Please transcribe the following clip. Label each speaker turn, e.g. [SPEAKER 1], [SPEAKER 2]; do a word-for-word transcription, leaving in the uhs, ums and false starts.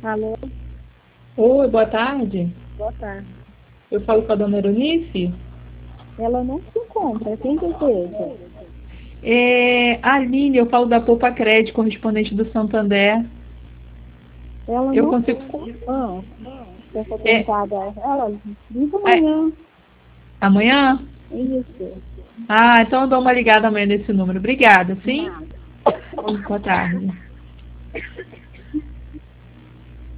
[SPEAKER 1] Alô?
[SPEAKER 2] Oi, boa tarde.
[SPEAKER 1] Boa tarde.
[SPEAKER 2] Eu falo com a dona Eunice.
[SPEAKER 1] Ela não se encontra. Quem deseja?
[SPEAKER 2] É, a Aline, eu falo da Poupa Crédito, correspondente do Santander.
[SPEAKER 1] Ela
[SPEAKER 2] Eu
[SPEAKER 1] não
[SPEAKER 2] consigo.
[SPEAKER 1] se encontra. Você foi
[SPEAKER 2] É,
[SPEAKER 1] perguntada. Ela liga
[SPEAKER 2] é,
[SPEAKER 1] amanhã.
[SPEAKER 2] amanhã?
[SPEAKER 1] Isso.
[SPEAKER 2] Ah, então eu dou uma ligada amanhã nesse número. Obrigada, sim?
[SPEAKER 1] Nada.
[SPEAKER 2] Boa tarde.